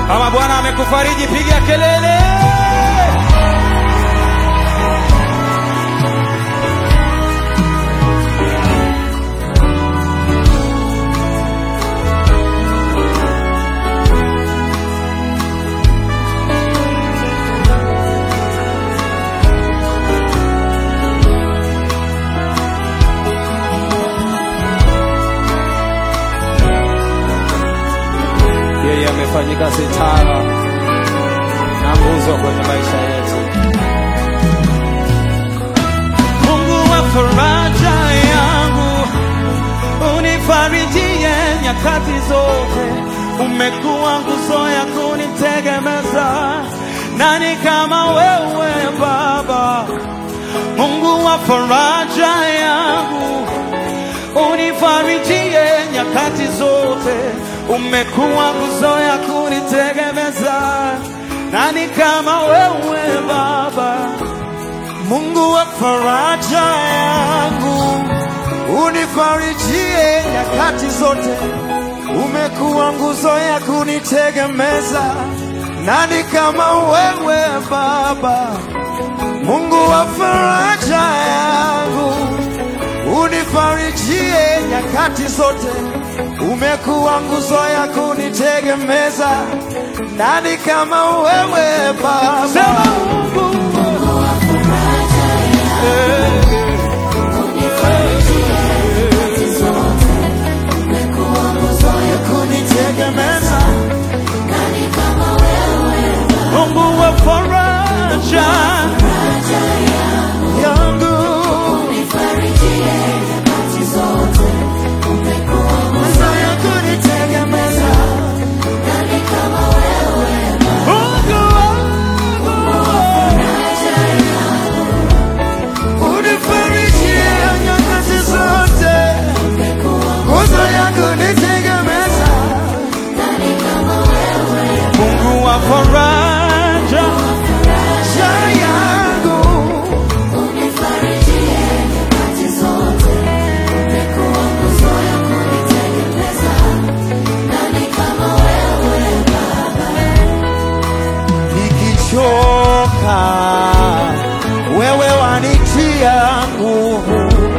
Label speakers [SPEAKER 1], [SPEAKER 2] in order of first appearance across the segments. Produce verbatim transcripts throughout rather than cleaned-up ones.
[SPEAKER 1] Kama Bwana amekufariji piga kelele. Yeye amefanyika sitara na nguzo kwenye maisha yetu. Mungu wa faraja yangu, unifarijie nyakati zote. Umekuwa nguzo ya kunitegemeza, nani kama wewe Baba? Mungu wa faraja yangu, unifarijie nyakati zote. Umekuwa nguzo ya kunitegemeza, nani kama wewe Baba?
[SPEAKER 2] Mungu wa faraja yangu, unifarijie nyakati zote. Umekuwa nguzo ya kunitegemeza, nani kama wewe Baba? Mungu wa faraja yangu, unifarijie nyakati zote. Umekuwa nguzo ya kunitegemeza, nani kama wewe Baba?
[SPEAKER 1] Sema Mungu,
[SPEAKER 3] Mungu wa faraja yangu, unifarijie nyakati zote. Umekuwa nguzo ya kunitegemeza, nani kama wewe Baba?
[SPEAKER 1] Mungu wa faraja
[SPEAKER 3] yangu, unifarijie nyakati zote. Umekuwa nguzo ya kunitegemeza, nani kama wewe Baba?
[SPEAKER 1] Mungu wa
[SPEAKER 3] faraja yangu,
[SPEAKER 2] unifarijie nyakati zote. Nguzo ya kunitegemeza,
[SPEAKER 3] nani kama wewe Baba?
[SPEAKER 1] Mungu wa faraja
[SPEAKER 2] yangu,
[SPEAKER 3] unifarijie nyakati zote. Umekuwa nguzo ya kunitegemeza, nani kama wewe Baba?
[SPEAKER 2] nikichoka wewe wanitia nguvu,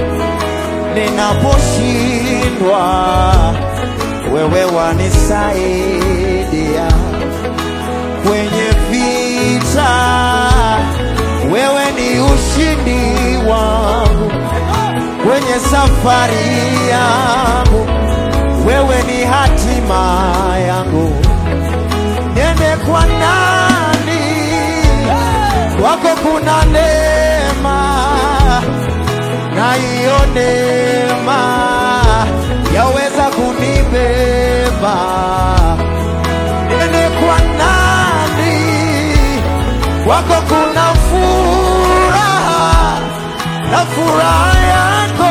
[SPEAKER 2] ninaposhindwa wewe wanisaidia. Kwenye vita wewe ni ushindi wangu, kwenye safari yangu wewe ni hatima yangu. Niende kwa nani? Kwako kuna neema, na hiyo neema yaweza kunibeba. Niende kwa nani? Kwako kuna furaha, na furaha yako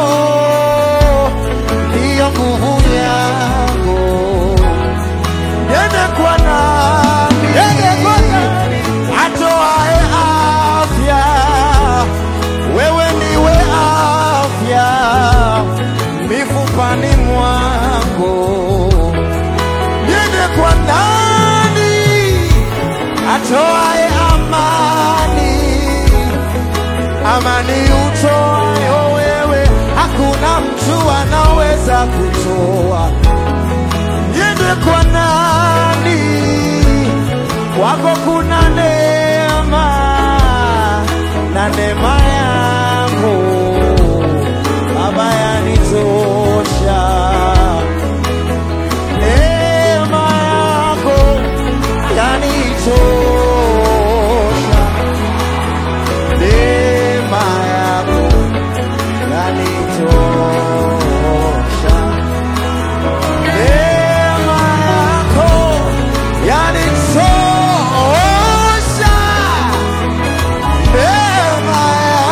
[SPEAKER 2] ndiyo nguvu yangu. Niende kwa nani? Atoae afya, wewe niwe afya mifupani mwangu. Niende kwa nani? Atoae amani, amani utoayo wewe, hakuna mtu anaweza kutoa. Niende kwa nani? Kwako kuna neema, na neema yako Baba yanitosha. Neema yako yanitosha, neema yako yanitosha, neema yako yanitosha, neema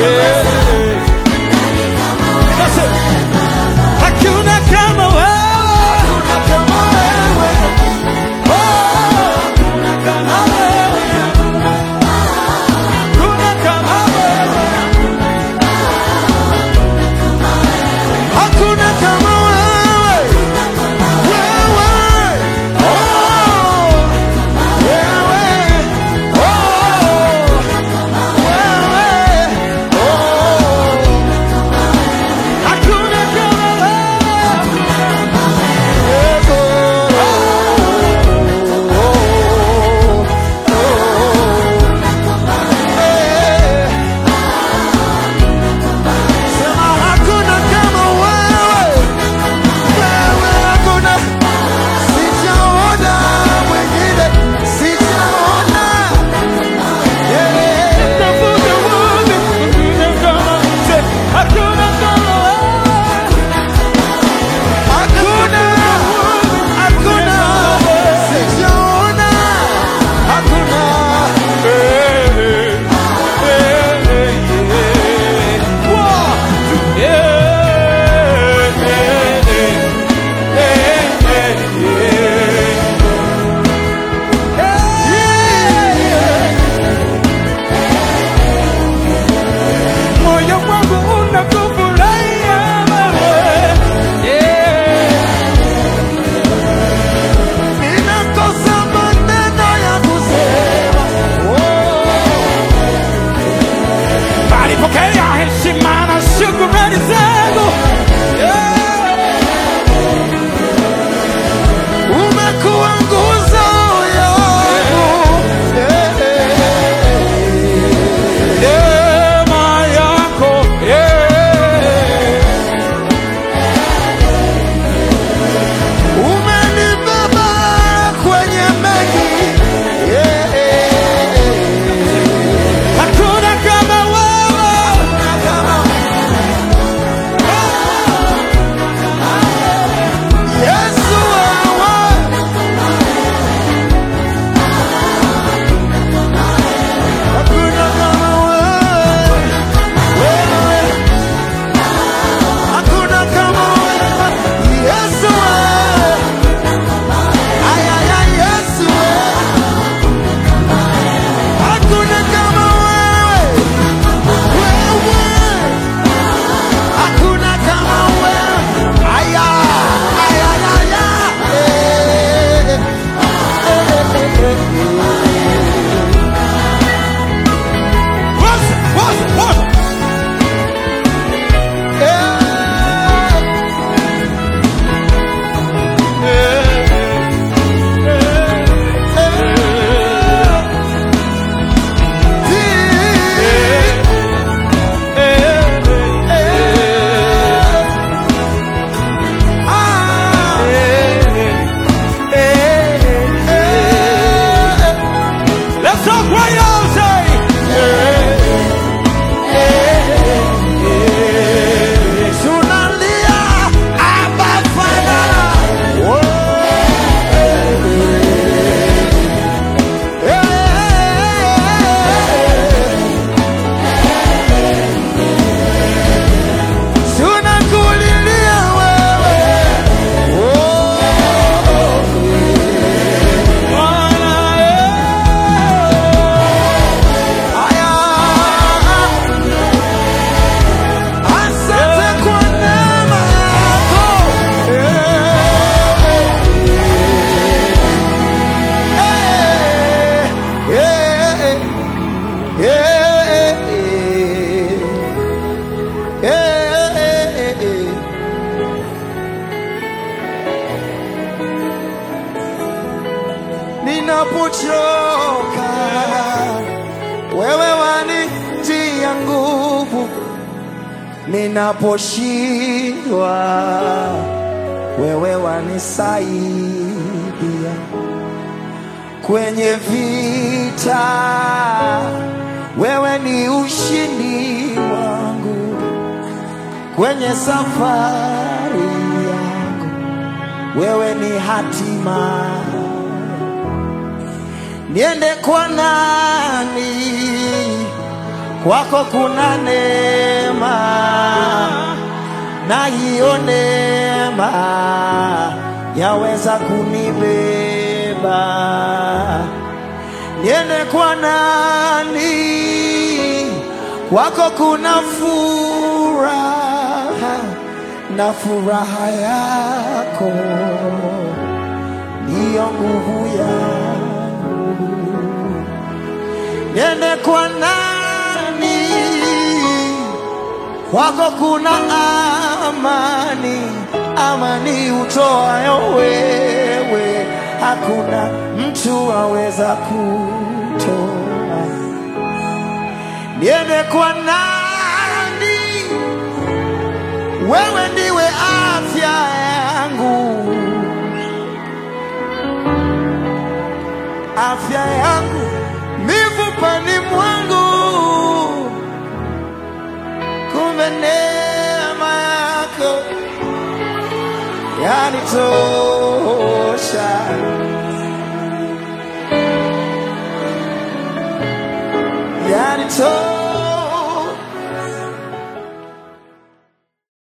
[SPEAKER 1] Hakuna kama wewe.
[SPEAKER 2] ninapochoka, wewe wanitia nguvu, ninaposhindwa, wewe wanisaidia, kwenye vita, wewe ni ushindi wangu, kwenye safari yangu, wewe ni hatima. Niende kwa nani kwako kuna neema, na hiyo neema yaweza kunibeba. Niende kwa nani? Kwako kuna furaha, na furaha yako ndiyo nguvu yangu. Niende kwa nani? Kwako kuna amani, amani utoayo wewe, hakuna mtu aweza kutoa. Niende kwa nani? Wewe ndiwe afya yangu, afya yangu mifupani mwangu. Kumbe neema yako yanitosha, yanitosha.